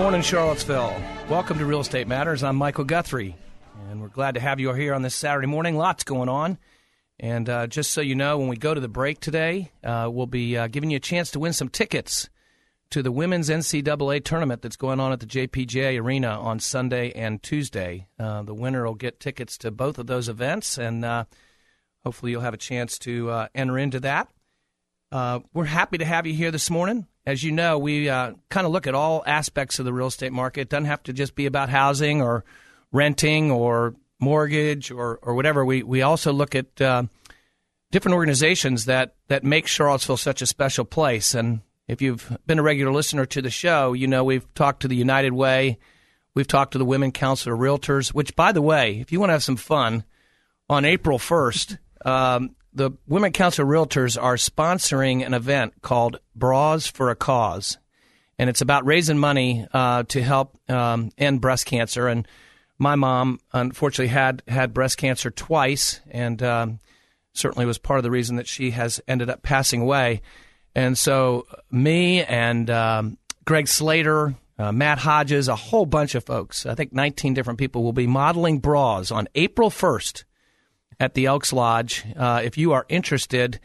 morning, Charlottesville. Welcome to Real Estate Matters. I'm Michael Guthrie, and we're glad to have you here on this Saturday morning. Lots going on. And just so you know, when we go to the break today, we'll be giving you a chance to win some tickets to the Women's NCAA tournament that's going on at the JPJ Arena on Sunday and Tuesday. The winner will get tickets to both of those events, and hopefully you'll have a chance to enter into that. We're happy to have you here this morning. As you know, we kind of look at all aspects of the real estate market. It doesn't have to just be about housing or renting or mortgage or whatever. We also look at different organizations that make Charlottesville such a special place. And if you've been a regular listener to the show, you know we've talked to the United Way. We've talked to the Women Council of Realtors, which, by the way, if you want to have some fun, on April 1st, the Women Council of Realtors are sponsoring an event called Bras for a Cause. And it's about raising money to help end breast cancer. And my mom, unfortunately, had breast cancer twice, and certainly was part of the reason that she has ended up passing away. And so me and Greg Slater, Matt Hodges, a whole bunch of folks, I think 19 different people, will be modeling bras on April 1st at the Elks Lodge. If you are interested,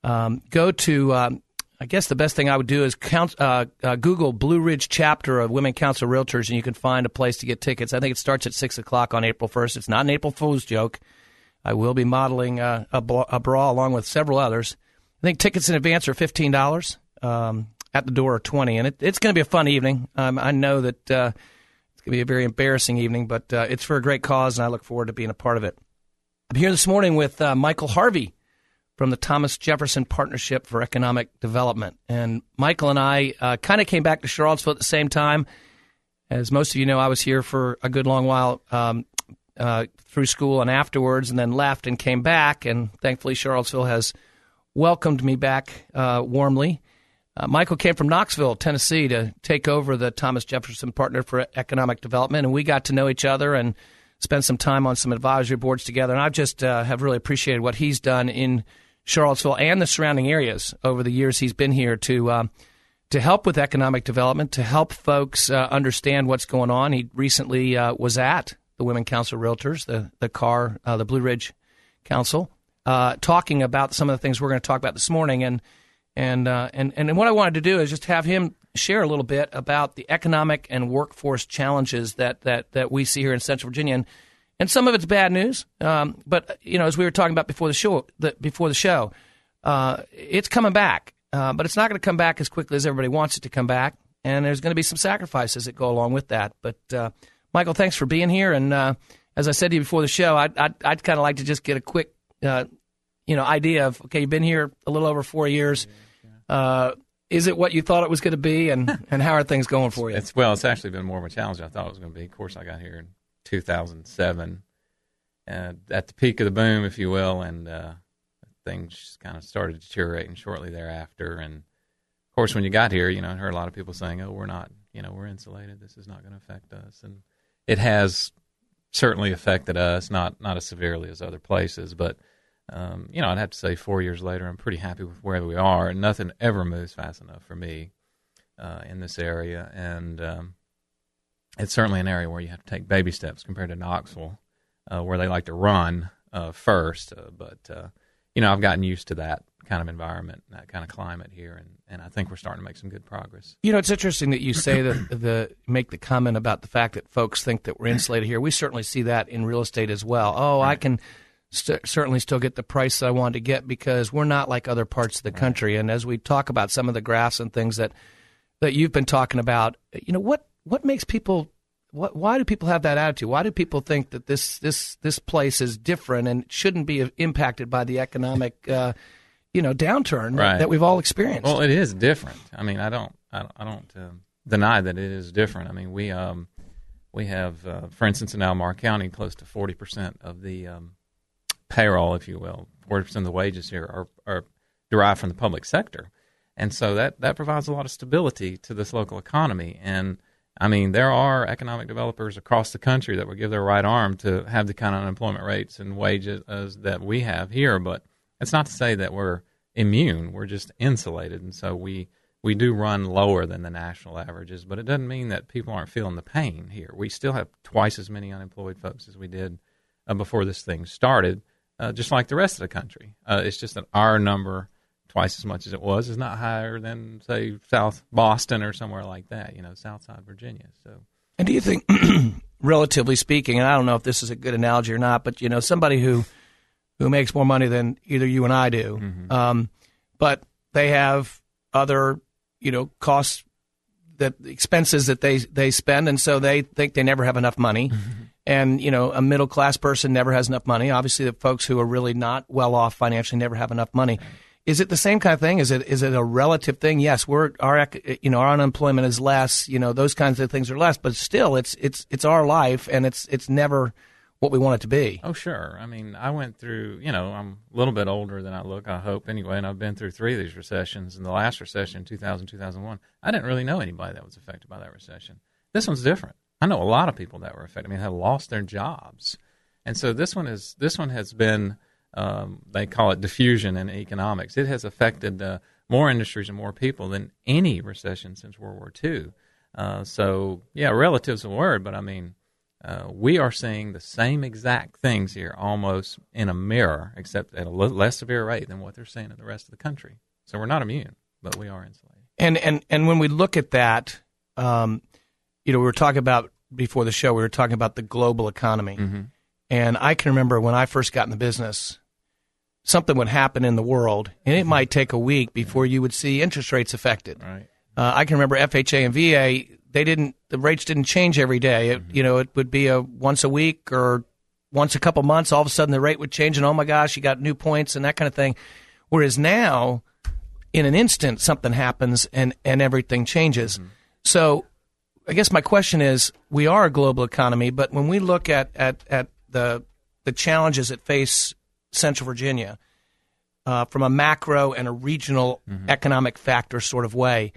go to, I guess the best thing I would do is Google Blue Ridge chapter of Women Council of Realtors, and you can find a place to get tickets. I think it starts at 6 o'clock on April 1st. It's not an April Fool's joke. I will be modeling a bra along with several others. I think tickets in advance are $15. At the door are $20, and it's going to be a fun evening. I know that it's going to be a very embarrassing evening, but it's for a great cause, and I look forward to being a part of it. I'm here this morning with Michael Harvey from the Thomas Jefferson Partnership for Economic Development. And Michael and I kind of came back to Charlottesville at the same time. As most of you know, I was here for a good long while through school and afterwards, and then left and came back. And thankfully, Charlottesville has welcomed me back warmly. Michael came from Knoxville, Tennessee, to take over the Thomas Jefferson Partner for Economic Development, and we got to know each other and spent some time on some advisory boards together. And I just have really appreciated what he's done in Charlottesville and the surrounding areas over the years he's been here to help with economic development, to help folks understand what's going on. He recently was at the Women Council of Realtors, the Blue Ridge Council, talking about some of the things we're going to talk about this morning. And what I wanted to do is just have him share a little bit about the economic and workforce challenges that we see here in Central Virginia. And some of it's bad news, but as we were talking about before the show, it's coming back. But it's not going to come back as quickly as everybody wants it to come back, and there's going to be some sacrifices that go along with that. But Michael, thanks for being here. And as I said to you before the show, I'd kind of like to just get a quick idea of, okay, you've been here a little over 4 years. Is it what you thought it was going to be, and how are things going for you? It's actually been more of a challenge than I thought it was going to be. Of course, I got here in 2007, at the peak of the boom, if you will, and things kind of started deteriorating shortly thereafter. And, of course, when you got here, I heard a lot of people saying, oh, we're not, we're insulated. This is not going to affect us. And it has certainly affected us, not as severely as other places, but I'd have to say 4 years later, I'm pretty happy with where we are, and nothing ever moves fast enough for me in this area. And it's certainly an area where you have to take baby steps compared to Knoxville, where they like to run first. But I've gotten used to that kind of environment, that kind of climate here, and I think we're starting to make some good progress. It's interesting that you say that make the comment about the fact that folks think that we're insulated here. We certainly see that in real estate as well. Oh, right. I can certainly still get the price that I wanted to get because we're not like other parts of the country. And as we talk about some of the graphs and things that you've been talking about, what makes people, why do people have that attitude? Why do people think that this place is different and shouldn't be impacted by the economic, downturn that we've all experienced? Well, it is different. I mean, I don't deny that it is different. I mean, we have, for instance, in Albemarle County, close to 40% of the payroll, if you will, 40% of the wages here are derived from the public sector. And so that provides a lot of stability to this local economy. And, I mean, there are economic developers across the country that would give their right arm to have the kind of unemployment rates and wages that we have here. But it's not to say that we're immune. We're just insulated. And so we we do run lower than the national averages, but it doesn't mean that people aren't feeling the pain here. We still have twice as many unemployed folks as we did before this thing started, just like the rest of the country. It's just that our number, twice as much as it was, is not higher than, say, South Boston or somewhere like that, Southside Virginia. So, and do you think, relatively speaking, and I don't know if this is a good analogy or not, but, somebody who makes more money than either you and I do, but they have other, costs, expenses that they spend, and so they think they never have enough money. And, a middle-class person never has enough money. Obviously, the folks who are really not well-off financially never have enough money. Is it the same kind of thing? Is it a relative thing? Yes, our unemployment is less. Those kinds of things are less, but still, it's our life, and it's never what we want it to be. Oh, sure. I mean, I went through. I'm a little bit older than I look, I hope, anyway, and I've been through 3 of these recessions. And the last recession, 2000, 2001, I didn't really know anybody that was affected by that recession. This one's different. I know a lot of people that were affected. I mean, have lost their jobs, and so this one has been. They call it diffusion in economics. It has affected more industries and more people than any recession since World War II. So, yeah, relative's a word, but I mean, we are seeing the same exact things here almost in a mirror, except at a less severe rate than what they're seeing in the rest of the country. So we're not immune, but we are insulated. And when we look at that, we were talking about, before the show, we were talking about the global economy. Mm-hmm. And I can remember when I first got in the business, something would happen in the world, and it might take a week before you would see interest rates affected. Right. I can remember FHA and VA, the rates didn't change every day. It would be once a week or once a couple months. All of a sudden, the rate would change, and oh my gosh, you got new points and that kind of thing. Whereas now, in an instant, something happens and everything changes. Mm-hmm. So, I guess my question is: we are a global economy, but when we look at the challenges that face Central Virginia from a macro and a regional economic factor sort of way,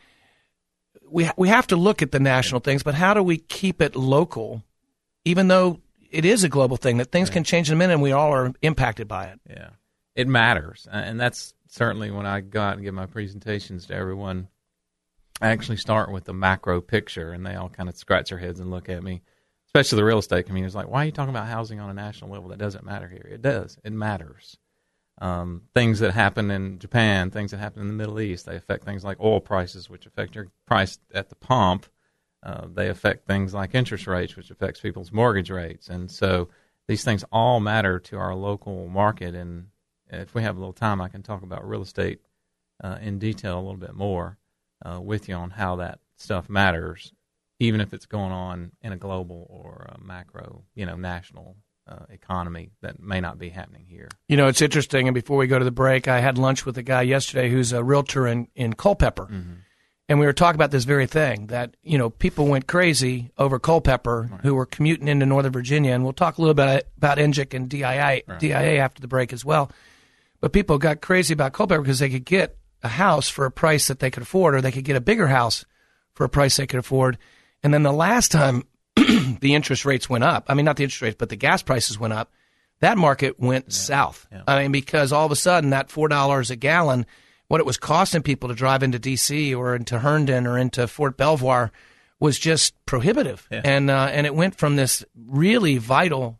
we have to look at the national things, but how do we keep it local, even though it is a global thing, that things can change in a minute and we all are impacted by it? Yeah, it matters. And that's certainly when I go out and give my presentations to everyone, I actually start with the macro picture, and they all kind of scratch their heads and look at me. Especially the real estate community is like, why are you talking about housing on a national level? That doesn't matter here. It does. It matters. Things that happen in Japan, things that happen in the Middle East, they affect things like oil prices, which affect your price at the pump. They affect things like interest rates, which affects people's mortgage rates. And so these things all matter to our local market. And if we have a little time, I can talk about real estate in detail a little bit more with you on how that stuff matters, even if it's going on in a global or a macro, national economy that may not be happening here. It's interesting, and before we go to the break, I had lunch with a guy yesterday who's a realtor in Culpeper, and we were talking about this very thing, that, people went crazy over Culpeper who were commuting into Northern Virginia, and we'll talk a little bit about NGIC and DIA after the break as well, but people got crazy about Culpeper because they could get a house for a price that they could afford, or they could get a bigger house for a price they could afford. And then the last time the interest rates went up, I mean, not the interest rates, but the gas prices went up, that market went south. Yeah. I mean, because all of a sudden that $4 a gallon, what it was costing people to drive into D.C. or into Herndon or into Fort Belvoir was just prohibitive. Yeah. And it went from this really vital,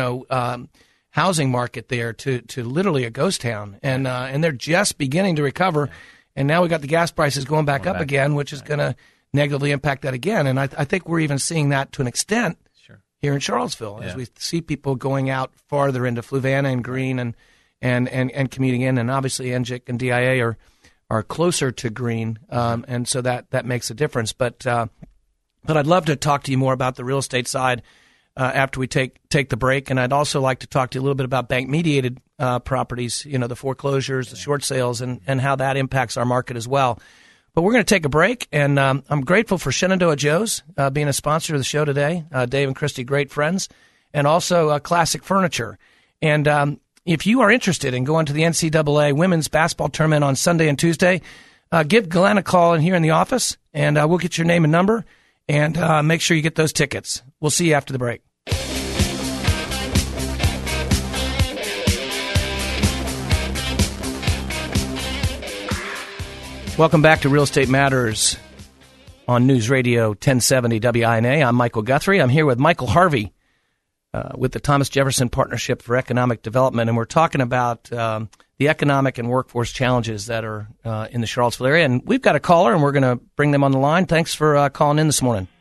housing market there to literally a ghost town. And they're just beginning to recover. Yeah. And now we got the gas prices going back up again, which is going to negatively impact that again. And I think we're even seeing that to an extent here in Charlottesville as we see people going out farther into Fluvanna and Greene and commuting in. And obviously NGIC and DIA are closer to Greene, and so that makes a difference. But I'd love to talk to you more about the real estate side after we take the break. And I'd also like to talk to you a little bit about bank-mediated properties, the foreclosures, the short sales, and how that impacts our market as well. But we're going to take a break, and I'm grateful for Shenandoah Joe's being a sponsor of the show today. Dave and Christy, great friends, and also Classic Furniture. And if you are interested in going to the NCAA women's basketball tournament on Sunday and Tuesday, give Glenn a call in here in the office, and we'll get your name and number, and make sure you get those tickets. We'll see you after the break. Welcome back to Real Estate Matters on News Radio 1070 WINA. I'm Michael Guthrie. I'm here with Michael Harvey with the Thomas Jefferson Partnership for Economic Development, and we're talking about the economic and workforce challenges that are in the Charlottesville area. And we've got a caller, and we're going to bring them on the line. Thanks for calling in this morning.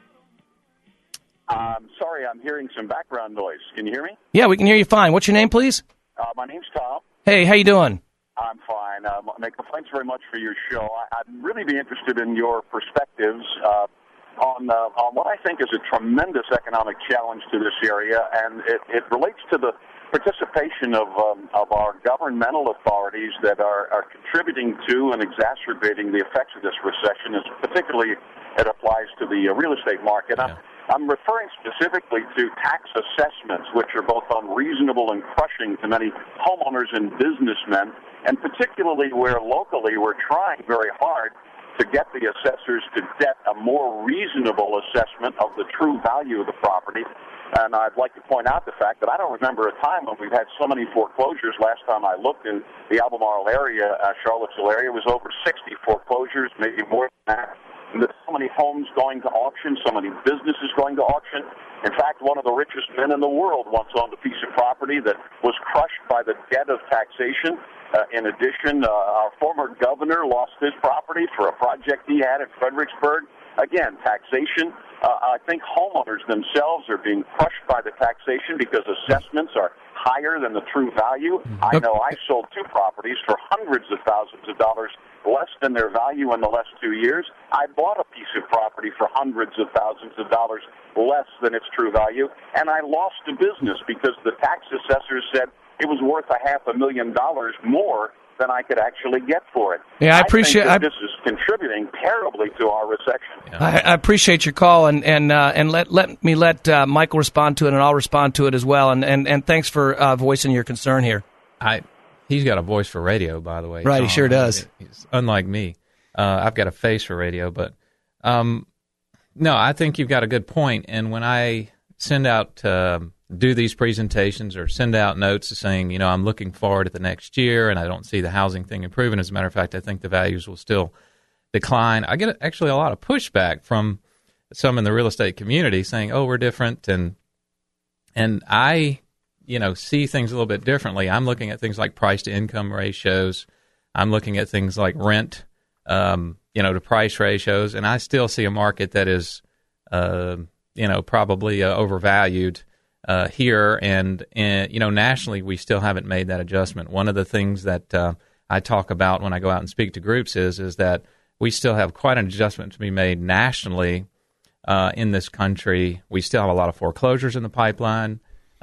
Sorry, I'm hearing some background noise. Can you hear me? Yeah, we can hear you fine. What's your name, please? My name's Tom. Hey, how you doing? I'm fine. Thanks very much for your show. I'd really be interested in your perspectives on what I think is a tremendous economic challenge to this area, and it relates to the participation of our governmental authorities that are contributing to and exacerbating the effects of this recession, as particularly it applies to the real estate market. Yeah. I'm referring specifically to tax assessments, which are both unreasonable and crushing to many homeowners and businessmen, and particularly where locally we're trying very hard to get the assessors to get a more reasonable assessment of the true value of the property. And I'd like to point out the fact that I don't remember a time when we've had so many foreclosures. Last time I looked in the Albemarle area, Charlottesville area, was over 60 foreclosures, maybe more than that. And there's so many homes going to auction, so many businesses going to auction. In fact, one of the richest men in the world once owned a piece of property that was crushed by the debt of taxation. In addition, our former governor lost his property for a project he had in Fredericksburg. Again, taxation. I think homeowners themselves are being crushed by the taxation because assessments are higher than the true value. I know I sold 2 properties for hundreds of thousands of dollars less than their value in the last 2 years. I bought a piece of property for hundreds of thousands of dollars less than its true value, and I lost a business because the tax assessors said it was worth $500,000 more than I could actually get for it. Yeah, I appreciate think that this is contributing terribly to our recession. Yeah. I appreciate your call, and let me let Michael respond to it, and I'll respond to it as well. And thanks for voicing your concern here. He's got a voice for radio, by the way. Right, Tom. He sure does. He's unlike me. I've got a face for radio, but no, I think you've got a good point. And when I send out do these presentations or send out notes saying, I'm looking forward to the next year and I don't see the housing thing improving. As a matter of fact, I think the values will still decline. I get actually a lot of pushback from some in the real estate community saying, we're different. And I, see things a little bit differently. I'm looking at things like price to income ratios. I'm looking at things like rent, to price ratios. And I still see a market that is, probably overvalued here, and nationally we still haven't made that adjustment. One of the things that I talk about when I go out and speak to groups is that we still have quite an adjustment to be made nationally in this country. We still have a lot of foreclosures in the pipeline.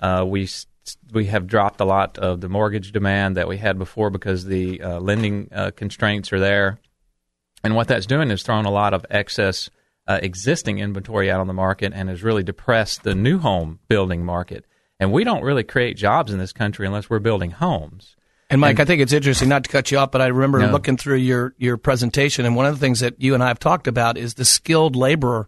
We have dropped a lot of the mortgage demand that we had before because the lending constraints are there, and what that's doing is throwing a lot of excess existing inventory out on the market and has really depressed the new home building market. And we don't really create jobs in this country unless we're building homes. And Mike, I think it's interesting, not to cut you off, but I remember looking through your presentation, and one of the things that you and I have talked about is the skilled laborer.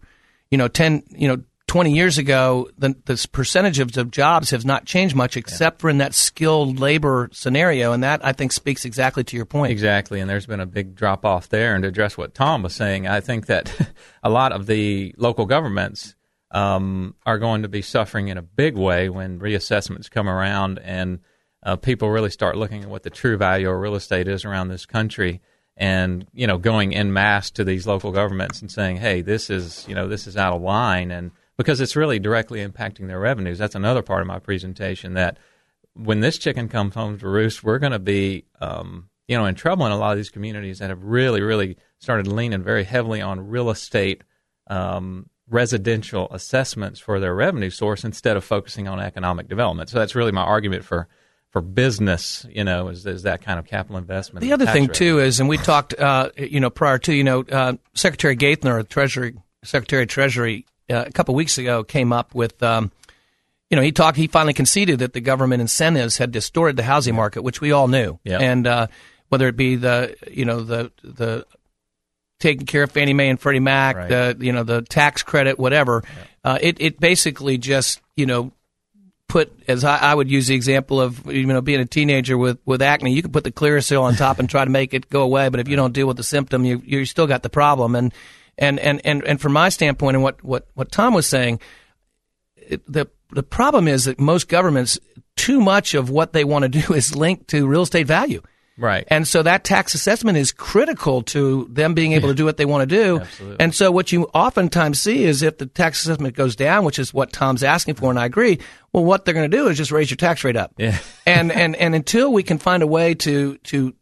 20 years ago, the percentage of jobs has not changed much except for in that skilled labor scenario, and that, I think, speaks exactly to your point. Exactly, and there's been a big drop-off there. And to address what Tom was saying, I think that a lot of the local governments are going to be suffering in a big way when reassessments come around and people really start looking at what the true value of real estate is around this country, and going en masse to these local governments and saying, hey, this is out of line, and because it's really directly impacting their revenues. That's another part of my presentation, that when this chicken comes home to roost, we're going to be in trouble in a lot of these communities that have really, really started leaning very heavily on real estate residential assessments for their revenue source instead of focusing on economic development. So that's really my argument for business, is that kind of capital investment. The other thing, too, is, and we talked, prior to, Secretary Gaithner, Secretary of Treasury, a couple of weeks ago came up with, he finally conceded that the government incentives had distorted the housing market, which we all knew. Yeah. And whether it be the taking care of Fannie Mae and Freddie Mac, right, the tax credit, whatever, it basically just, put, as I would use the example of being a teenager with acne, you can put the Clearasil on top and try to make it go away, but if you don't deal with the symptom, you still got the problem. And from my standpoint, and what Tom was saying, the problem is that most governments, too much of what they want to do is linked to real estate value. Right. And so that tax assessment is critical to them being able to do what they want to do. Absolutely. And so what you oftentimes see is if the tax assessment goes down, which is what Tom's asking for, and I agree, well, what they're going to do is just raise your tax rate up. Yeah. and until we can find a way to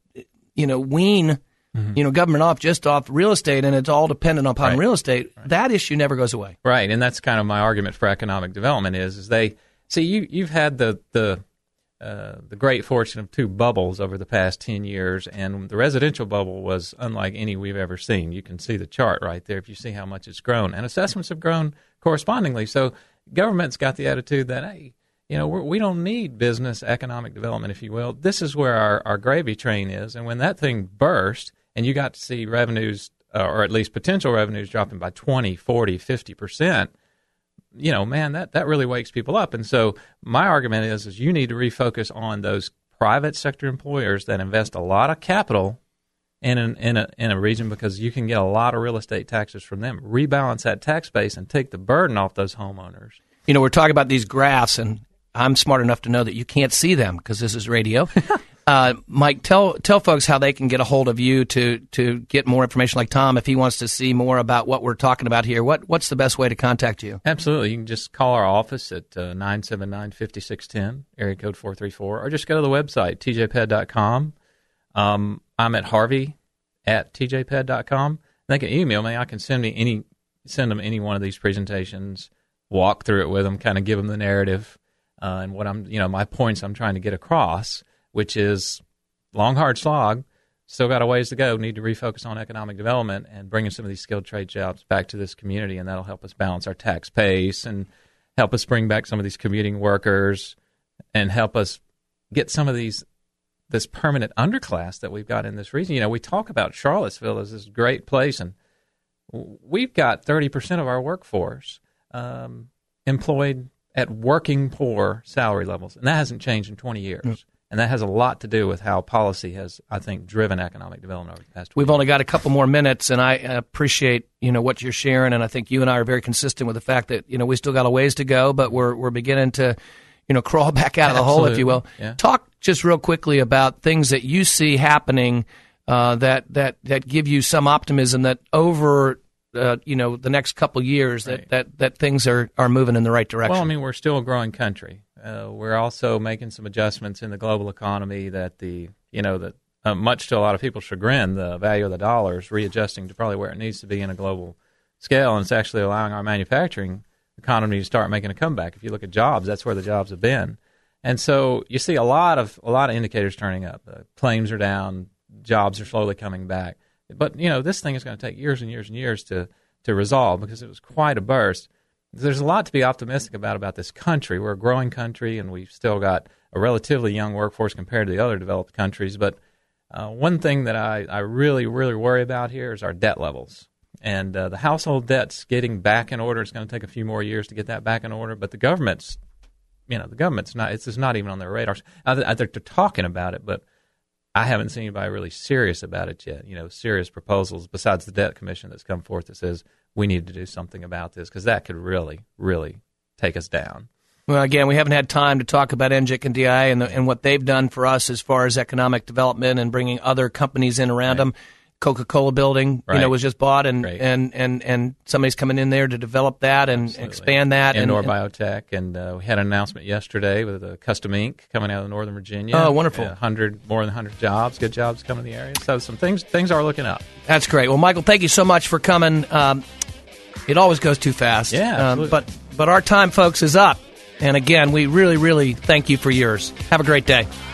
wean government off real estate, and it's all dependent upon real estate, that issue never goes away. Right. And that's kind of my argument for economic development is they see you've had the great fortune of two bubbles over the past 10 years, and the residential bubble was unlike any we've ever seen. You can see the chart right there if you see how much it's grown, and assessments have grown correspondingly. So government's got the attitude that, hey, we don't need business economic development, if you will. This is where our gravy train is, and when that thing burst and you got to see revenues, or at least potential revenues, dropping by 20, 40, 50%, man, that really wakes people up. And so my argument is you need to refocus on those private sector employers that invest a lot of capital in a region, because you can get a lot of real estate taxes from them. Rebalance that tax base and take the burden off those homeowners. We're talking about these graphs, and I'm smart enough to know that you can't see them because this is radio. Mike, tell folks how they can get a hold of you to get more information, like Tom, if he wants to see more about what we're talking about here. What's the best way to contact you? Absolutely. You can just call our office at 979-5610, area code 434, or just go to the website, tjped.com. I'm at harvey@tjped.com. They can email me. I can send them any one of these presentations, walk through it with them, kind of give them the narrative and what my points I'm trying to get across, which is long, hard slog, still got a ways to go, need to refocus on economic development and bringing some of these skilled trade jobs back to this community, and that'll help us balance our tax base and help us bring back some of these commuting workers and help us get some of this permanent underclass that we've got in this region. We talk about Charlottesville as this great place, and we've got 30% of our workforce employed at working poor salary levels, and that hasn't changed in 20 years. Mm. And that has a lot to do with how policy has, I think, driven economic development over the past 20 years. We've only got a couple more minutes, and I appreciate what you're sharing, and I think you and I are very consistent with the fact that we still got a ways to go, but we're beginning to crawl back out of the hole, if you will. Yeah. Talk just real quickly about things that you see happening that give you some optimism that over the next couple years that things are moving in the right direction. Well, we're still a growing country. We're also making some adjustments in the global economy that much to a lot of people's chagrin, the value of the dollar is readjusting to probably where it needs to be in a global scale, and it's actually allowing our manufacturing economy to start making a comeback. If you look at jobs, that's where the jobs have been. And so you see a lot of indicators turning up. Claims are down, jobs are slowly coming back. But, this thing is going to take years and years and years to resolve because it was quite a burst. There's a lot to be optimistic about this country. We're a growing country, and we've still got a relatively young workforce compared to the other developed countries. But one thing that I really, really worry about here is our debt levels. And the household debt's getting back in order. It's going to take a few more years to get that back in order. But the government's not. It's just not even on their radars. They're talking about it, but I haven't seen anybody really serious about it yet. Serious proposals besides the debt commission that's come forth that says we need to do something about this, because that could really, really take us down. Well, again, we haven't had time to talk about NGIC and DIA and what they've done for us as far as economic development and bringing other companies in around them. Coca-Cola building, was just bought, and somebody's coming in there to develop that and expand that. Indoor biotech, and we had an announcement yesterday with Custom Ink coming out of Northern Virginia. Oh, wonderful! More than 100 jobs, good jobs coming in the area. So some things are looking up. That's great. Well, Michael, thank you so much for coming. It always goes too fast. Yeah, but our time, folks, is up. And again, we really, really thank you for yours. Have a great day.